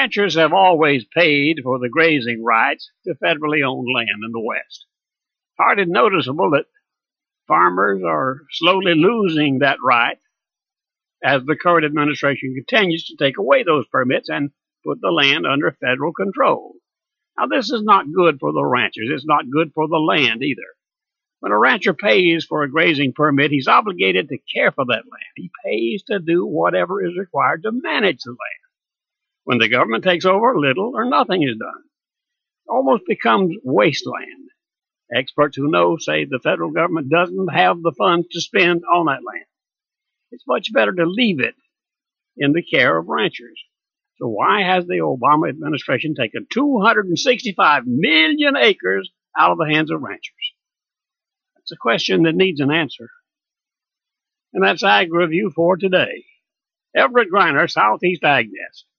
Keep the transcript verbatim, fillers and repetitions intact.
Ranchers have always paid for the grazing rights to federally owned land in the West. Hardly noticeable that farmers are slowly losing that right as the current administration continues to take away those permits and put the land under federal control. Now, this is not good for the ranchers. It's not good for the land either. When a rancher pays for a grazing permit, he's obligated to care for that land. He pays to do whatever is required to manage the land. When the government takes over, little or nothing is done. It almost becomes wasteland. Experts who know say the federal government doesn't have the funds to spend on that land. It's much better to leave it in the care of ranchers. So why has the Obama administration taken two hundred sixty-five million acres out of the hands of ranchers? That's a question that needs an answer. And that's Ag Review for today. Everett Griner, Southeast AgNet.